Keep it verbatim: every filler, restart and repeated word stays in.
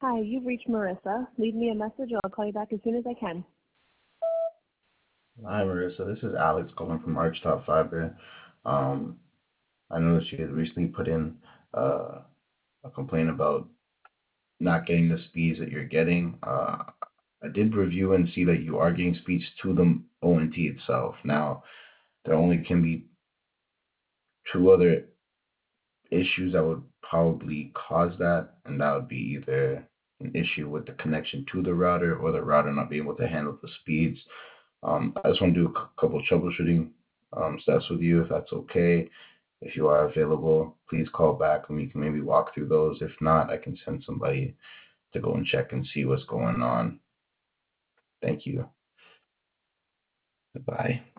Hi, you've reached Marissa. Leave me a message and I'll call you back as soon as I can. Hi, Marissa. This is Alex calling from Archtop Fiber. Um, I noticed you had recently put in uh, a complaint about not getting the speeds that you're getting. Uh, I did review and see that you are getting speeds to the O N T itself. Now, there only can be two other issues that would probably cause that, and that would be either an issue with the connection to the router or the router not being able to handle the speeds. Um, I just want to do a c- couple troubleshooting um, steps with you, if that's okay. If you are available, please call back and we can maybe walk through those. If not, I can send somebody to go and check and see what's going on. Thank you. Goodbye.